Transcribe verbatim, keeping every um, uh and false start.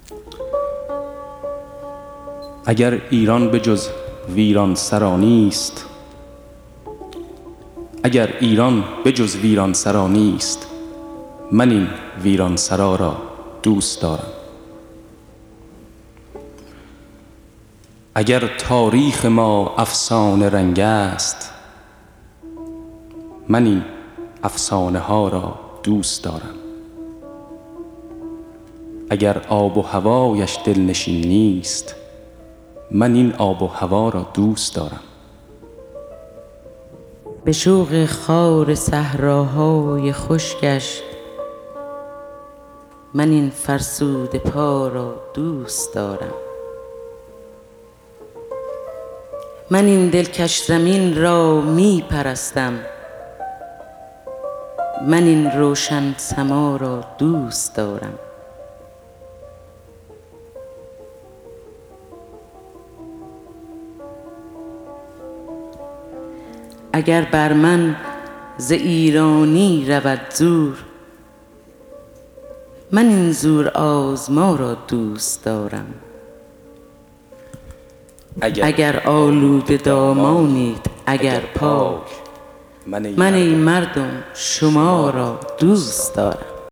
اگر ایران به جز ویران سرا نیست، اگر ایران به جز ویران سرا نیست، من این ویران سرا را دوست دارم. اگر تاریخ ما افسانه رنگ است، من این افسانه ها را دوست دارم. اگر آب و هوایش دلنشین نیست، من این آب و هوا را دوست دارم. به شوق خار صحراهای خشکش، من این فرسوده پا را دوست دارم. من این دلکش زمین را می پرستم، من این روشن سما را دوست دارم. اگر بر من ز ایرانی رود زور، من این زور آزما را دوست دارم. اگر, اگر آلوده دامانید اگر پاک، من ای مردم شما را دوست دارم.